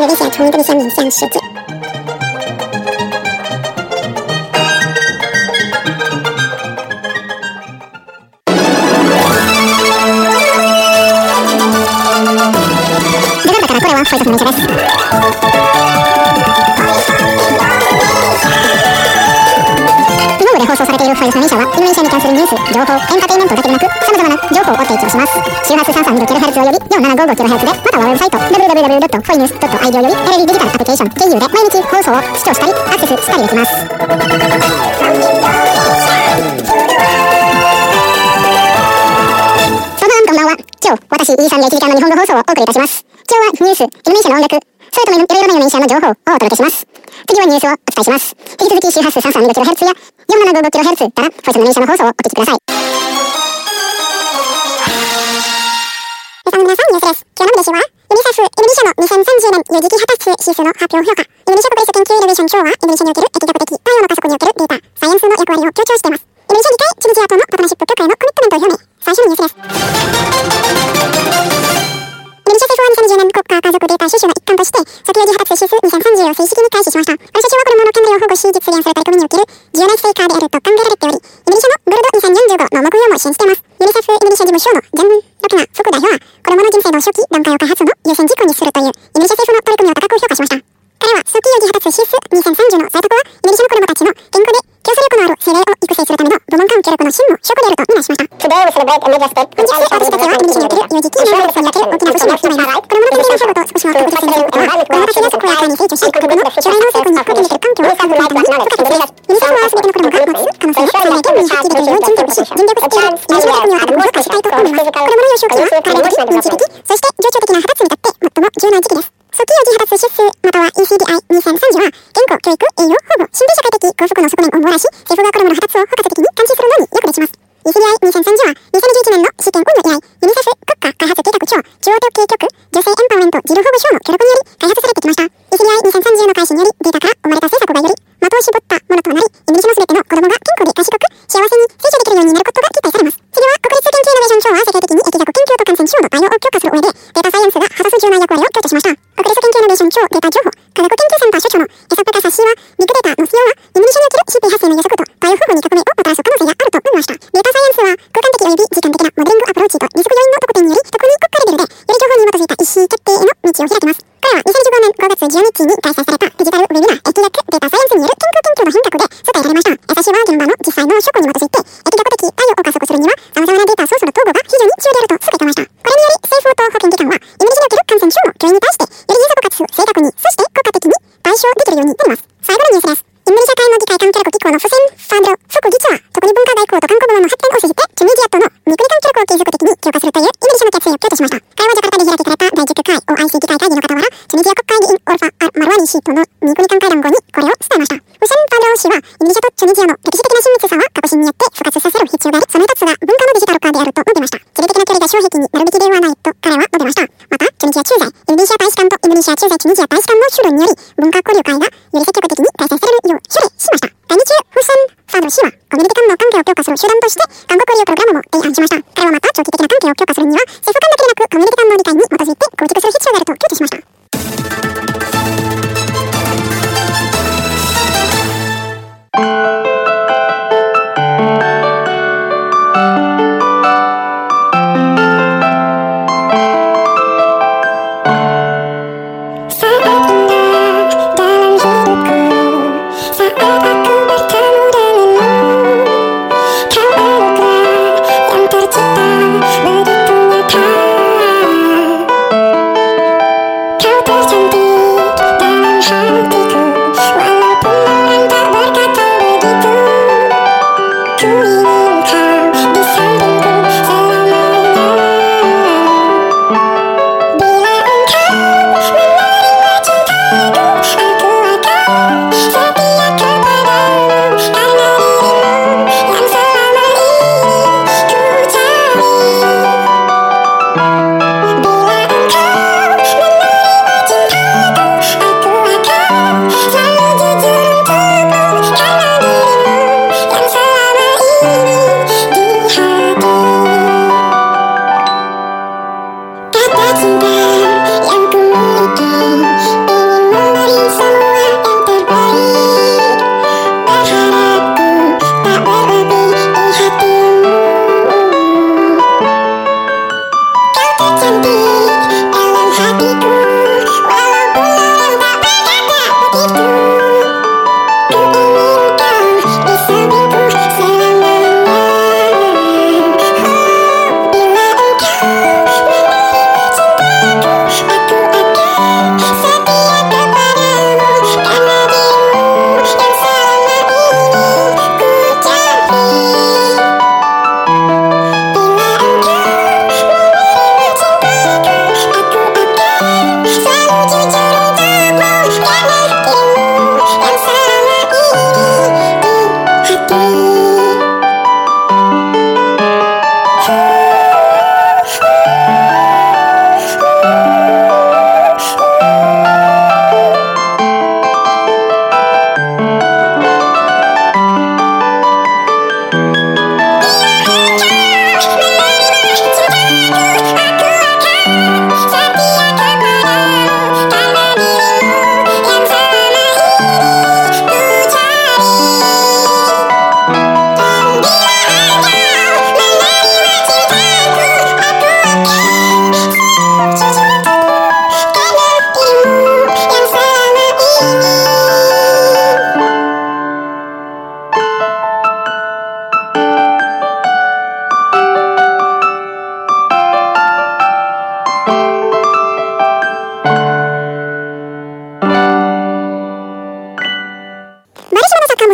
televisión communication minsian shit.ファイトの電車です。今まで放送されているファイトの電車はインドネシアに関するニュース、情報、エンターテインメントだけでなく様々な情報を提供します。周波数 33kHz および 4755kHz で、またはウェブサイト www.foinews.id よりテレビデジタルアプリケーション経由で毎日放送を視聴したりアクセスしたりできます。こんばんは。今日、私、イーサンで1時間の日本語放送をお送りいたします。今日はニュース、インドネシアの音楽、それともいろいろなインドネシアの情報をお届けします。次はニュースをお伝えします。引き続き周波数 33kHz や 4755kHz からフォイスのインドネシアの放送をお聞きください。皆さん、ニュースです。今日の見出しは、ユニセフ、インドネシアの2030年有機破達指数の発表評価。インドネシア国立研究イノベーション庁は、インドネシアにおける疫学的太陽の加速におけるデータ、サイエンスの役割を強調しています。インドネシア議会、チュニジアとのパートナーシップ協会のコミットメントを表明。最初のニュースです。インドネシア政府は2020年国家家族データ収集の一環として、即有機破達指数2030を正式に開始しました。この措置は子供の権利を保護し実現する取り組みにおける重要な成果であると考えられており、インドネシアのグルド2045の目標も支援しています。ユニセフインドネシア事務所のジャン・ロキナ副代表は、子供の人生の初期段階を開発の優先事項にするというインドネシア政府の取り組みを高く評価しました。彼は即有機破達指数2030の最高は、インドネシアの子供たちの健康で競争力のある精霊を育成するための部門間協力の真の証拠であるとみなしました。Today we celebrate a major step. 本日、私たちはインドネシアにおける有機機能力における大きな節目を務めます。子供の健康の保護と少しも確実にすることは、子供たちが健やかに成長し、国の将来の成功に貢献できる環境を作ることに不可欠です。ユニセフは全ての子供が持つ可能性を最大限に発揮できるよう尽力し、尽力しているインドネシアの国を後押ししたいと思います。子供の幼少期は関連的、認知的、そして情緒的な発達にとって最も重要な時期です。即有機破達指数または ECDI2030 は健康、教育、栄養、保護、心理社会的幸福の側面を網羅し、政府が子供の発達を包括的に監視するのに役立ちます。ECDI2030 は2021年の試験運用以来、ユニセフ国家開発計画庁中央統計局女性エンパワーメント児童保護省の協力により開発されてきました。ECDI2030 の開始によりデータから生まれた政策がより的を絞ったものとなり、インドネシアのすべての子供が健康で賢く幸せに成長できるようになることが期待されます。次は国立研究イノベーション庁は世界的に疫学研究と感染症の対応を強化する上で、データサイエンスが果たす重要な役割を強調しました。国立研究イノベーション庁データ情報科学研究センター所長のエサプカサ氏は、ビッグデータの使用はインドネシアにおける CP 発生の予測と対応方法に革命をもたらす可能性があると述べました。データサイエンスは空間的および時間的なモデリングアプローチとリスク要因の特典により、特に国家レベルでより情報に基づいた意思決定への道を開きます。彼は2015年5月12日に開催されたデジタルウェビナー疫学データサイエンスによる健康研究の品格で伝えられました。エサ氏は現場の実際の証拠に基づいて疫学的対応を加速するには様々なデータソースの統合が非常に重要であると続けていました。これにより政府と保健機関はインドネシアにおける感染症の脅威に対してより迅速かつ正確に、そして効果的に対処できるようになります。最後のニュースです。インドネシア会の議会関係国機構のフセン・ファンドロ副議長は、特に文化外交と観光部門の発展を通じてチュニジアとの三国間協力を継続的に強化するというインドネシアの決意を強調しました。会はジャカルタで開かれた第10回 OIC 議会会議の傍ら、チュニジア国会議員オルファ・マルワニ氏との三国間会談後にこれを伝えました。フセン・ファンドロ氏は、インドネシアとチュニジアの歴史的な親密さは革新によって復活させる必要があり、その一つが文化のデジタル化であると述べました。地理的な距離が障壁になるべきではないと彼は述べました。また、チュニジア駐在インドネシア大使館とインドネシア駐在チュニジア大使館の主導により、文化交流会がより積極的に開催されるよう処理しました。来日中、フセン・ファンドロ氏は、コミュニティ間の関係を強化する手段として、韓国交流プログラムも提案しました。彼はまた、長期的な関係を強化するには、政府間だけでなく、コミュニティ間の理解に基づいて構築する必要があると強調しました。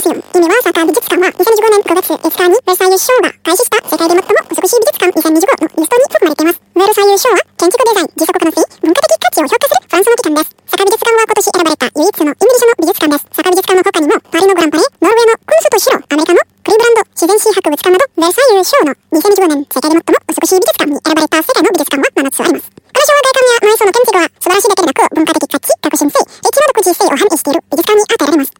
シオン。意味はサッカー美術館は2025年5月5日にベルサイユ賞が開始した世界で最も美しい美術館2025のリストに含まれています。ベルサイユ賞は建築デザイン、自祖国の性、文化的価値を評価するフランスの機関です。サッカー美術館は今年選ばれた唯一のイギリスの美術館です。サッカー美術館の他にもパリのグランパレー、ノルウェーのクンストシロ、アメリカのクリーブランド自然史博物館などベルサイユ賞の2025年世界で最も美しい美術館に選ばれた世界の美術館は7つあります。この賞は外観や内装の建築は素晴らしいだけでなく文化的価値、革新性、知能独自性を反映している美術館に与えられます。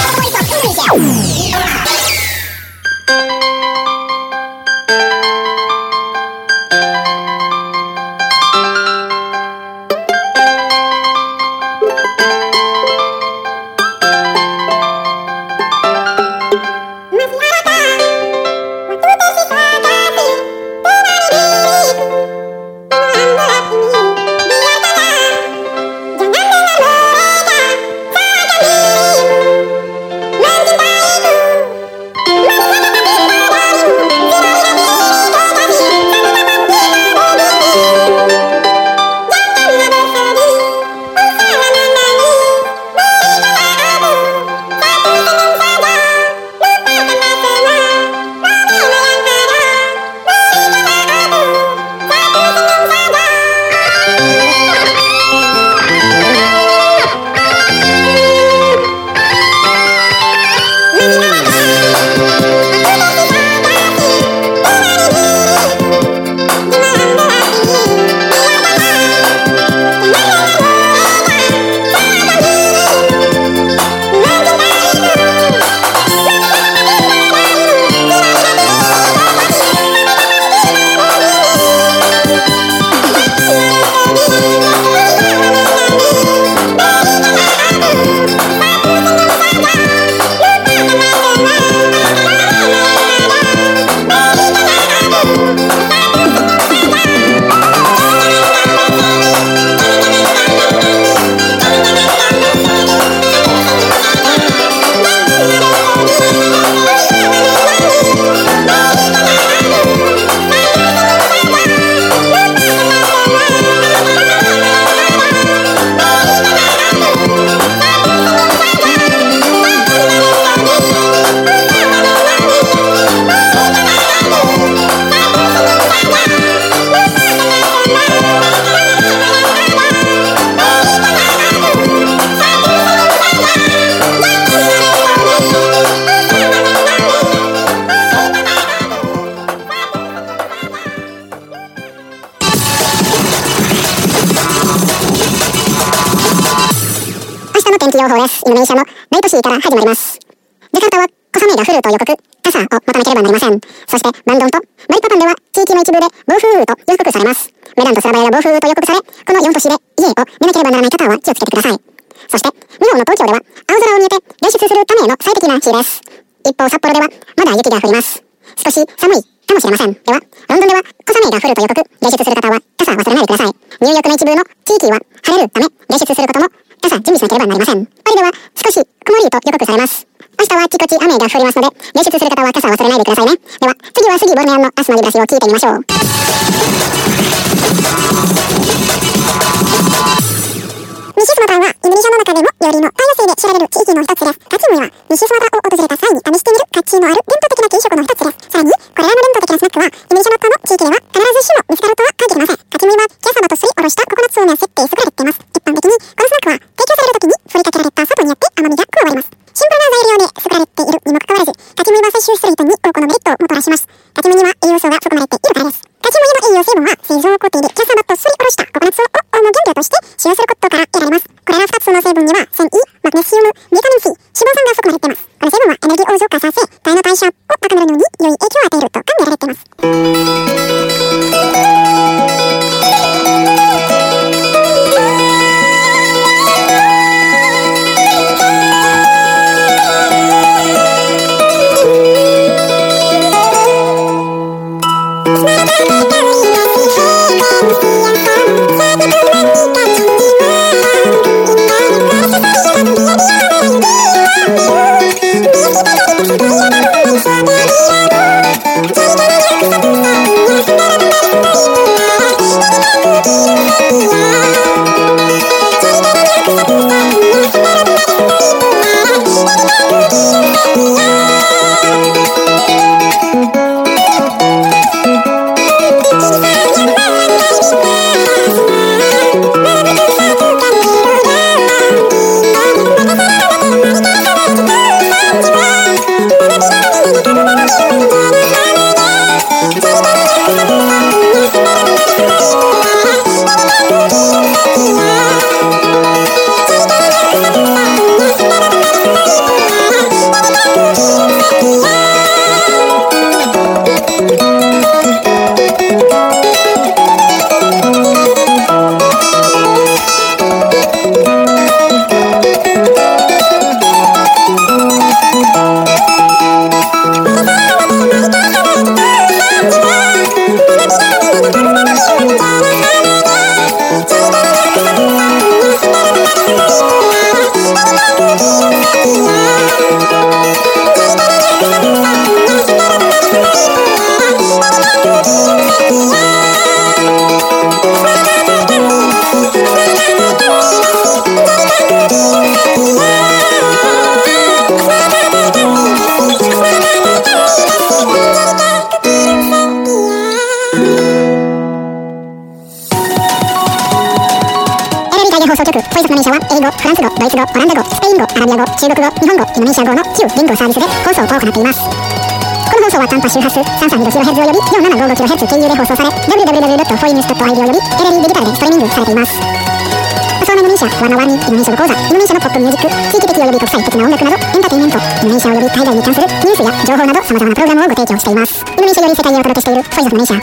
天気予報です。インドネシアの大都市から始まります。ジャカルタは小雨が降ると予告、傘を持たなければなりません。そしてバンドンとバリパパンでは地域の一部で暴風雨と予測されます。メダンとスラバヤが暴風雨と予告され、この4都市で家を出なければならない方は気をつけてください。そして日本の東京では青空を見えて外出するための最適な日です。一方札幌ではまだ雪が降ります。少し寒いかもしれません。では、ロンドンでは小雨が降ると予告、外出する方は傘忘れないでください。ニューヨークの一部の地域は晴れるため外出することも傘準備しなければなりません。パリでは少し曇りと予告されます。明日はあちこち雨が降りますので、外出する方は傘忘れないでくださいね。では、次は杉ボルネアンの明日のリブラシを聞いてみましょう。西スマトラはインドネシアの中でも料理の太陽星で知られる地域の一つです。カチムイは西スマトラを訪れた際に試してみる価値のある伝統的な軽食の一つです。さらに、これらの伝統的なスナックはインドネシアの他の地域では必ずしも見つかるとは限りません。カチムイはキャサバとすりおろしたココナッツを練って作られています。一般的にこのスナックは提供される時に振りかけられた砂糖によって甘みが加わります。シンプルな材料で作られているにもかかわらず、カチムイは摂取する人に多くのメリットをもたらします。カチムイには栄養素が含まれているからです。カチムイの栄養成分は製造工程でキャサバとすりおろしたココナッツを主原料として使用することから得られます。これら2つの成分には繊維、マグネシウム、ビタミン C、脂肪酸が含まれています。この成分はエネルギーを増加させ、体の代謝を高めるのに良い影響を与えると考えられています。 放送局、ポイズマネーシャは英語、フランス語、ドイツ語、オランダ語、スペイン語、アラビア語、中国語、日本語、インドネシア語の9言語サービスで放送を行っています。この放送は短波周波数 332kHz および 4755kHz 経由で放送され www.foines.id および LLE デジタルでストリーミングされています。パソナインドネシア、ワナワニ、インドネシア語講座、インドネシアのポップミュージック、地域的および国際的な音楽などエンターテインメント、インドネシアおよび海外に関するニュースや情報など様々なプログラムをご提供しています。インドネシアより世界にお届けしているポイズマネーシャ。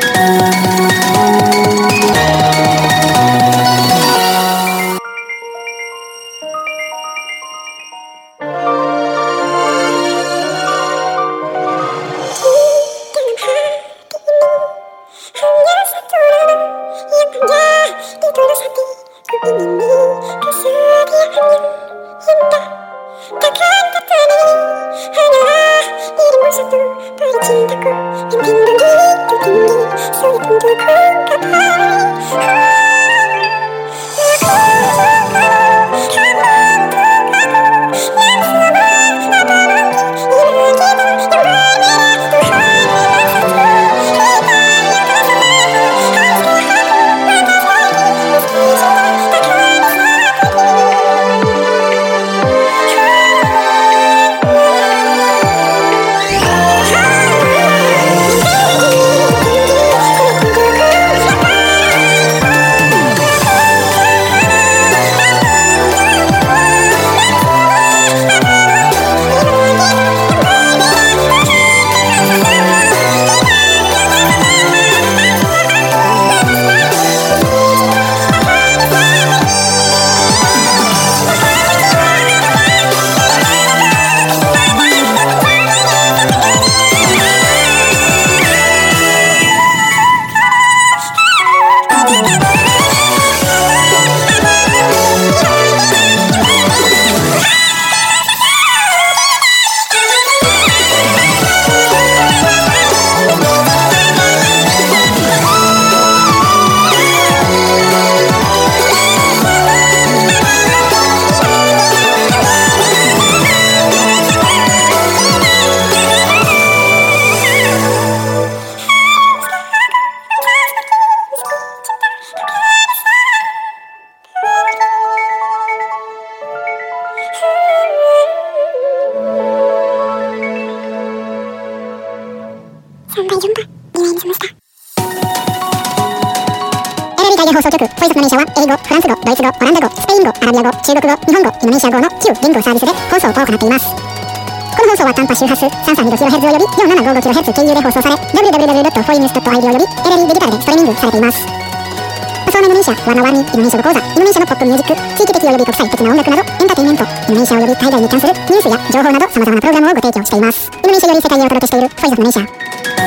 放送局、ポイズマネーシャは英語、フランス語、ドイツ語、オランダ語、スペイン語、アラビア語、中国語、日本語、インドネシア語の9言語サービスで放送を行っています。この放送は短波周波数 332kHz および 4755kHz 経由で放送され www.foines.id および LLE デジタルでストリーミングされています。パソナインドネシア、ワナワニ、インドネシア語講座、インドネシアのポップミュージック、地域的および国際的な音楽などエンターテインメント、インドネシアおよび海外に関するニュースや情報など様々なプログラムをご提供しています。インドネシアより世界にお届けしているポイズマネーシャ。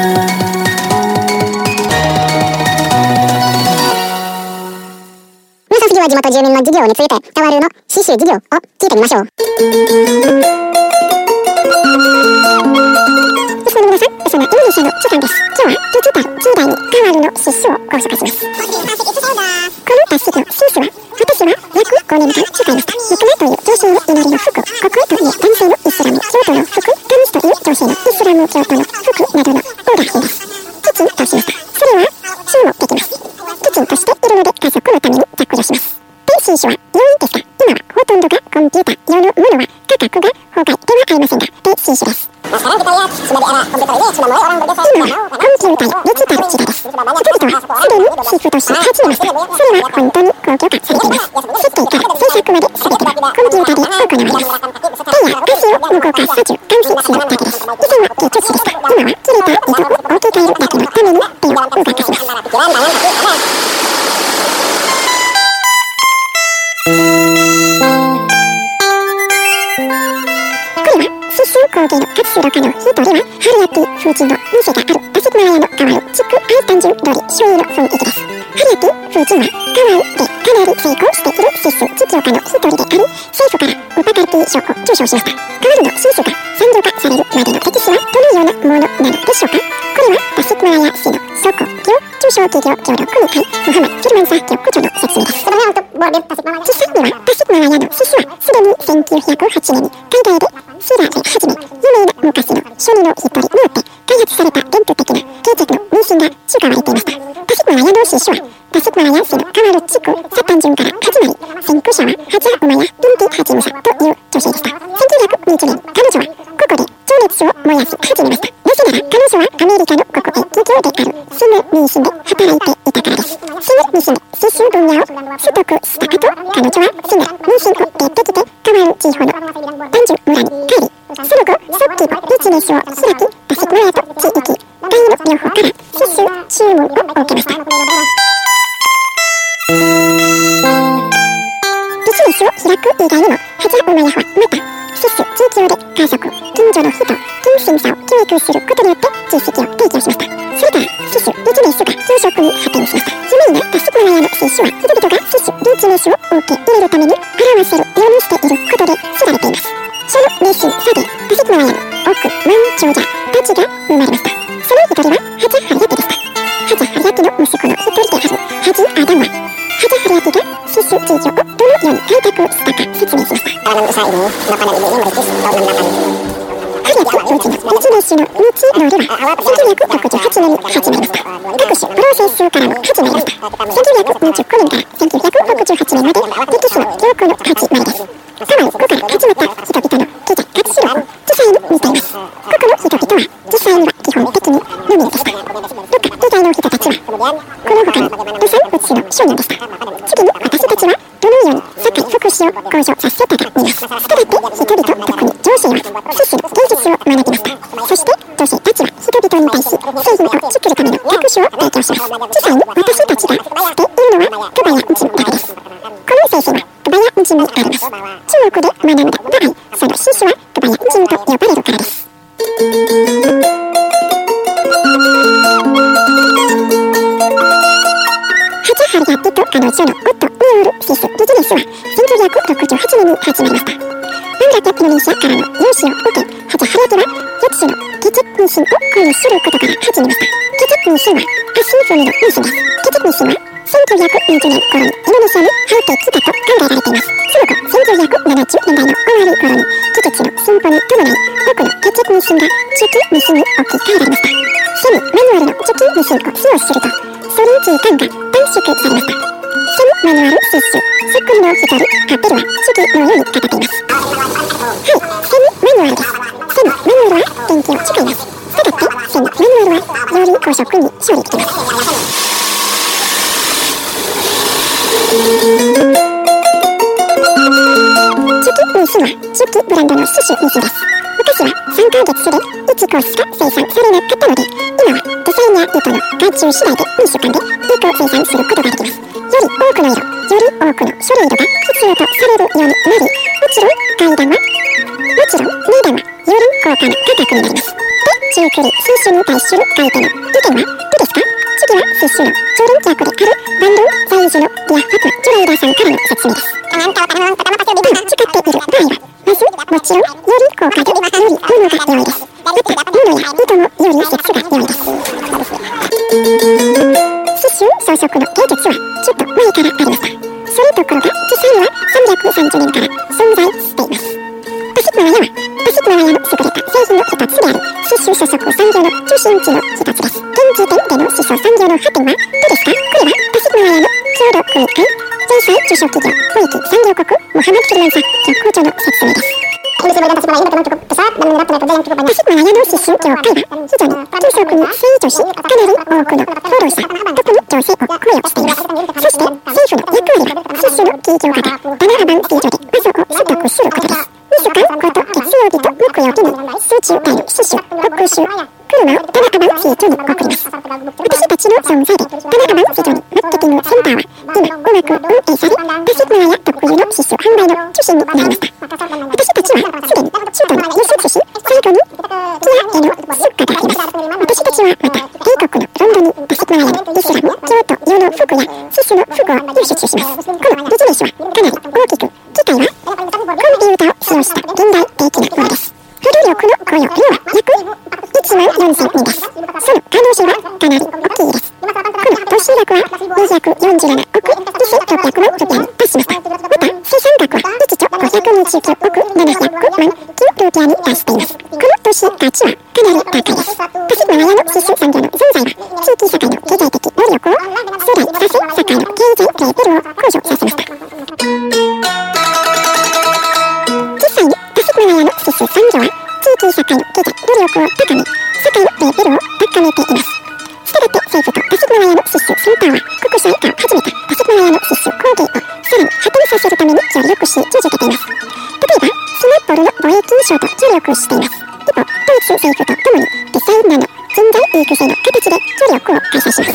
次は地元住民の事業についてタワルーの刺繍事業を聞いてみましょう。リスナーの皆さん、そんなインドネシアの期間です。今日はピチタル10代にタワルーの刺繍をご紹介します。この達式のスースは私は約5年間使いました。ムクメという女性の祈りの服、コクという男性のイスラム教徒の服、タムスという女性のイスラム教徒の服などのオーダー品です。キチンとしました。それは収納できます。キチンとしているので家族のために着用します。新種は要因ですが、今はほとんどがコンピューター用のものは価格が法外ではありませんが、新種です。今はコンピューター、デジタル時代です。人々はすでにシフトし始めました。それは本当に高評価されています。設計から制作まで全てはコンピューターで行われます。ペンや歌詞を動かさず監視するだけです。以前は手直しでした。今は切れた糸を置き換えるだけのためにペンを動かします。工芸の活動家の一人はハリアティ風神の店があるタシクマラヤのカワウ地区アイスタンジュ通り周囲の雰囲気です。ハリアティ風神はカワウでかなり成功している刺繍実業家の一人であり、政府からウパカルティ書を抽象しました。変わるのシスが産業化されるまでの歴史はどのようなものなのでしょうか。これはタシクマラヤ氏の祖国業中小企業協力組会ムハマド・フィルマンサー局長の説明です。実際にはタシクマラヤのシスはすでに1908年に海外でシラで始め、有名な昔の庶民の一人によって開発された伝統的な建築の迷信が使われていました。タシクマラヤのシスはタシクマラヤ氏の変わる地区サタン順から始まり、先駆者はハジャ・ウマヤ・インティ・ハジムサという女性でした。1920年、彼女はここで情熱を燃やし始めました。なぜなら彼女はアメリカの国営企業であるスム・ミーシンで働いていたからです。スム・ミーシンで刺繍分野を取得した後、彼女はスム・ミーシンを出てきて変わる地方の単純村に帰り、その後即帰母ビジネスを開き、タシクマラヤと地域大の両方から刺繍注文を受けました。ビジネスを開く以外にもハジャ・ウマヤはまた刺繍地域で家族、近所の人、近親者を教育することによって知識を提供しました。それから刺繍ビジネスが朝食に発展しました。有名なタシクマラヤの刺繍は人々が刺繍ビジネスを受け入れるために払わせるようにしていることで知られています。その熱心さでタシクマラヤの億万長者たちが生まれました。その一人はハジャ・ハリヤテでした。ハジャ・ハリヤテの息子の一人であるハジ・アダムはハジャ・ハリヤテが刺繍事業をどのように開拓したか説明しました。ハリヤテのビジネスの道のりは1968年に始まりました。各種プロセスからも始まりました。1925年から1968年まで歴史の記憶の始まりです。サマン5から始まった人々の記事活史料を実際に見ています。ここの人々は実際には基本的に無民でした。ルカ以外の人たちはこの他に土産物資の商人でした。次に私たちはどのように社会福祉を向上させたか見ます。したがって人々、特に女性は刺繍の芸術を学びました。そして女性たちは人々に対し製品を作るための学習を提供します。実際に私たちがしているのはクバヤ人だけです。この製品はクバヤ人にあります。中国で学んだ場合、その刺繍はクバヤ人と呼ばれるからです。ハジャ・ハリヤテと彼女の夫による刺繍ビジネスは1968年に始まりました。バングラディノネシアからの融資を受け、ハジャ・ハリヤテは4つのケチェクンシンを購入することから始めました。ケチェクンシンはアシンフォニの迷信です。ケチェクンシンは1920年頃にインドネシアに入ってきたと考えられています。その後、1970年代の終わり頃に技術の進歩に伴い、多くのケチェクンシンが磁気ミシンに置き換えられました。セミ・マニュアルの磁気ミシンを使用すると、ソリ時間が短縮されました。セミ・マニュアル刺繍、そっくりの光、カペルは次のように語っています。はい、セミ・マニュアルです。セミ・マニュアルは電気を使います。したがってセミ・マニュアルはより高速に処理できます。磁気ミシンは磁気ブランドの刺繍ミシンです。昔は3ヶ月で1コースしか生産されなかったので、今はデザイナー糸の外注次第で2週間で2個生産することができます。より多くの色、より多くの種類色が必要とされるようになり、もちろん値段はより高価な価格になります。で、中距離刺繍に対する買い手の意見はどうですか？次は刺繍の常連客であるバンドン在住のディア・ファク・ジュレイダーさんからの説明です。使っている場合は、まずもちろんより高価でより物が良いです。また物や糸もより質が良いです。刺繍装飾の芸術はちょっと前からありました。そのところが実際には330年から存在しています。タシクマラヤはタシクマラヤの優れた製品の一つである刺繍装飾産業の中心地の一つです。現時点での刺繍産業の発展はどうですか？これはタシクマラヤの協力組会前菜中小企業貿易産業国ムハマド・フィルマンサ局長の説明です。タシクマラヤの刺繍業界は非常に急速に成長し、かなり多くの労働者、特に女性を雇用しています。そして政府の役割は刺繍の企業家がバナナ版企業で場所を取得することです。2週間ごと月曜日と木曜日に数値を変える刺繍、特集、車を田中版成長に送ります。私たちの存在で田中版成長にマーケティングセンターは今うまく運営され、タシクマラヤ特有の刺繍販売の中心になりました。私たちはすでに中東に輸出し、最後にピアへの出荷があります。私たちはまた英国のロンドンにタシクマラヤのイスラム教徒用の服や刺繍の服を輸出します。このビジネスはかなり大きく、機械はコンピュータを使用した近代的なものです。保有力の雇用量は約14,000人です。その可能性はかなり大きいです。この投資額は247億1600万ルピアに達しました。また生産額は1兆529億700万金ルピアに達しています。この投資価値はかなり高いです。パシフィマラヤの必須産業の存在は地域社会の経済的能力を世代させ、社会の経済レベルを向上させました。実際にパシフィマラヤの必須産業は地域社会の経済能力を高め、社会のレベルを高めています。したがって政府とパシフィマラヤの必須センターは国際化を始めたパシフィマラヤの必須工芸をさらに発展させるために協力し続けています。例えばスマッポルの貿易商と協力しています。一方ドイツ政府とともにデザイナーの人材育成の形で協力を開催します。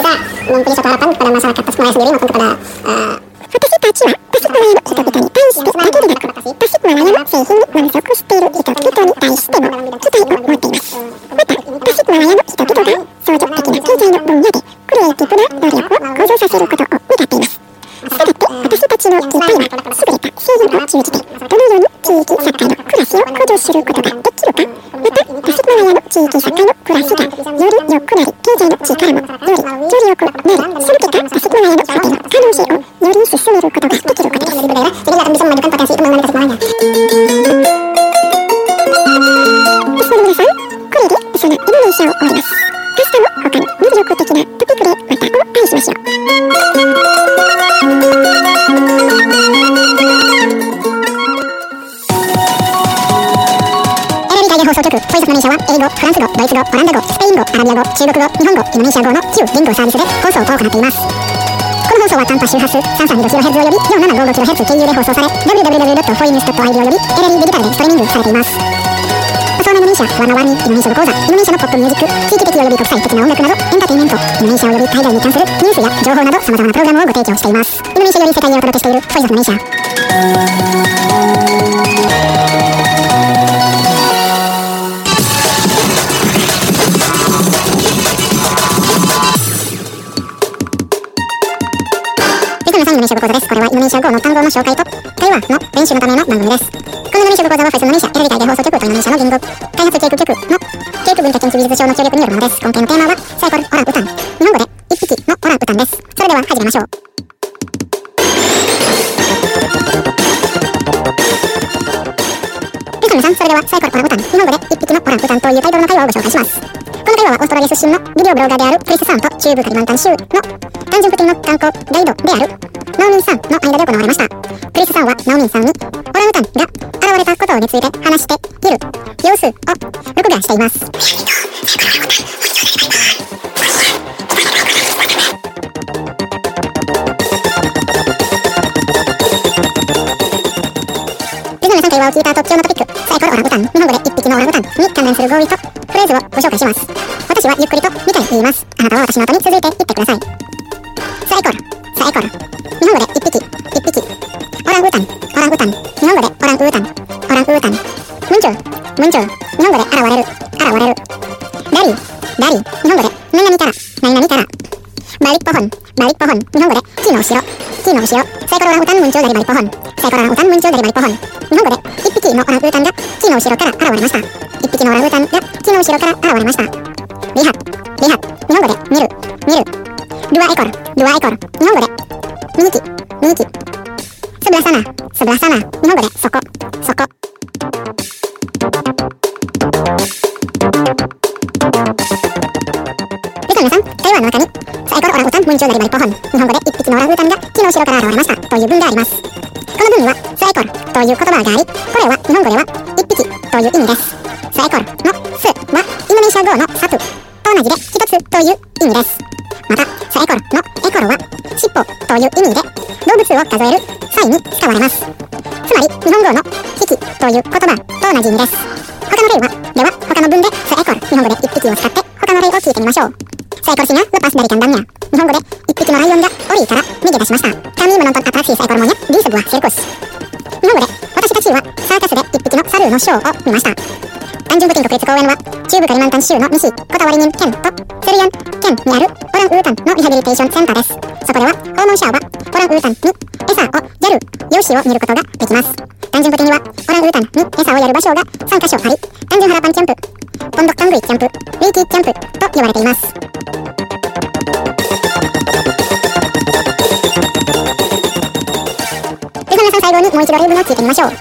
私たちはパシフィマラヤの人々に対してだけでなく、パシフィマラヤの製品に満足している人々に対しても期待を持っています。またパシフィマラヤの人々が創造的な経済の分野でクリエイティブな能力を向上させることを願っています。したがって私たちの期待は優れた製品を通じてどのように地域社会の暮らしを向上することができるか、またパシフィマラヤの地域社会の暮らしがより良くなり、経済の力もより強力になり、その結果パシフィマラヤの発展の可能性をより進めることができることです。それでは皆さん、これでそのインドネシアを終わります。明日も他に魅力的なトピックでまたお会いしましょう。放送局ボイスオブインドネシアは英語、フランス語、ドイツ語、オランダ語、スペイン語、アラビア語、中国語、日本語、インドネシア語の10言語サービスで放送を行っています。この放送は短波周波数 332kHz および 4755kHz 経由で放送され www.foinews.id および LLE デジタルでストリーミングされています。パソナインドネシア、ワンワンにインドネシア語講座、インドネシアのポップミュージック、地域的および国際的な音楽などエンターテインメント、インドネシアおよび海外に関するニュースや情報など様々なプログラムをご提供しています。インドネシアより世界へお届けしているボイスオブインドネシア。インドネシア語講座です。これはインドネシア語の単語の紹介と会話の練習のための番組です。このインドネシア語講座はフェスインドネシア、選びたいで放送局とインドネシアの言語開発計画局の教育文化研究技術庁の協力によるものです。今回のテーマはサイコルオランウータン。日本語で一匹のオランウータンです。それでは始めましょう。皆さん、それではサイコルオランウータン、日本語で一匹のオランウータンというタイトルの会話をご紹介します。この会話はオーストラリア出身のビデオブロガーであるクリスさんと中部カリマンタン州の単純不の観光ガイドであるナオミンさんの間で行われました。クリスさんはナオミンさんにオランウータンが現れたことについて話している様子を録画しています。皆さん、会話を聞いた特徴のトピック、サイコルオランウータン、日本語で一匹のオランウータンに関連する語彙とフレーズをご紹介します。私はゆっくりと2回言います。あなたは私の後に続いて言ってください。サイコル、サイコル、日本語で一匹、一匹。オランウータン、オランウータン、日本語でオランウータン、オランウータン。ムンチュー、ムンチュー、日本語で現れる、現れる。ダリー、ダリー、日本語で何々から、何々から。バリッポホン、バリッポホン、日本語で木の後ろ、木の後ろ。サイコルオランウータンムンチューダリバリッポホン、サイコルオランウータンムンチューダリバリッポホン。日本語で一匹のオランウータンが木の後ろから現れました。一匹のオランウータンが木の後ろから現れました。リハ、リハ、日本語で見る、見る。ドゥアエコル、ドゥアエコル、日本語で右利き、右利き。スブラサナ、スブラサナ、日本語でそこ、そこ。皆さん、会話の中にサイコルオランウータンムンチューダリバリッポホン、日本語で一匹のオランウータンが木の後ろから現れましたという文があります。この文にはサイコルという言葉があり、これは日本語では一匹という意味です。サイコルのスはインドネシア語のサプと同じで一つという意味です。またサイコルのエコルは尻尾という意味で動物を数える際に使われます。つまり日本語の匹という言葉と同じ意味です。他の例はでは他の文でサイコル、日本語で一匹を使って他の例を聞いてみましょう。サイコルシナ、レパスダリキャンダミャ。日本語で一匹のライオンが檻から逃げ出しました。カミームノントンアトラクシーサイコルモニャ、リースブワセルクス。日本語で私たちはサーカスで一匹のサルーのショーを見ました。単純武金国立公園は中部カリマンタン州の西コタワリニン県とセルヤン県にあるオランウータンのリハビリテーションセンターです。そこでは訪問者はオランウータンに餌をやる容姿を見ることができます。 単純的にはオランウータンに餌をやる場所が3カ所あり、単純腹パンキャンプ、ポンドッカングイキャンプ、ルイキーキャンプと呼ばれています。では皆さん、最後にもう一度例文を聞いてみましょう。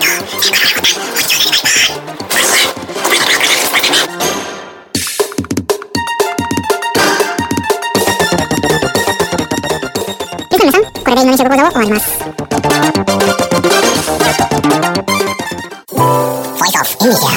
皆さん、これでインドネシア語講座を終わります。Voice of Indonesia。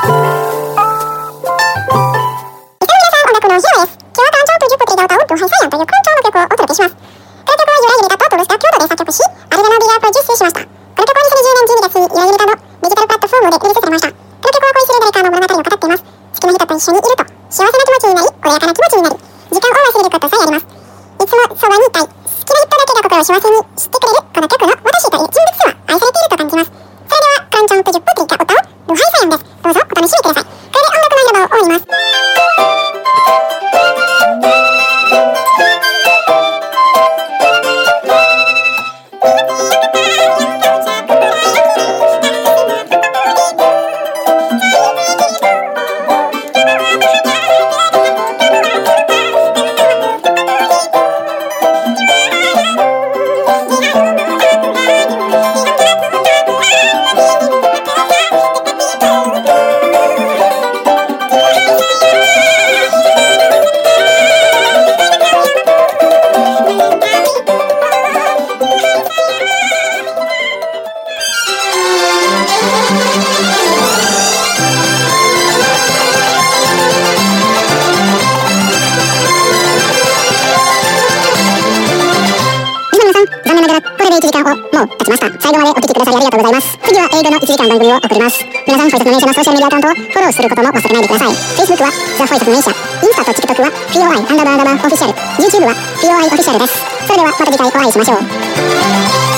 皆さん、音楽のヒロです。今日はカンチョンプ10歩テリダオタオドハイサイアンというカンチョンの曲をお届けします。この曲はユラユリタとトルスタ京都で作曲し、アルベノビアプロデュースしました。この曲は2010年12月にユラユリタのデジタルプラットフォームでリリースされました。この曲は恋する誰かの物語を語っています。好きな人と一緒にいると幸せな気持ちになり、穏やかな気持ちになり、時間を忘れることさえあります。いつもそばにいたい。好きな人だけが心を幸せにしてくれるこの曲の私という人物は愛されていると感じます。それではカンチョンプ10歩テリダオタオドハイサイアンです。どうぞお楽しみください。これで音楽の広場を終わります。1時間をもう経ちました。最後までお聞きくださりありがとうございます。次は英語の1時間番組を送ります。皆さん、フォイサスのネイシャのソーシャルメディアアカウントをフォローすることも忘れないでください。Facebook はザ・フォイサスネイシャ、インスタと TikTok は POI__オフィシャル、YouTube は POI オフィシャルです。それではまた次回お会いしましょう。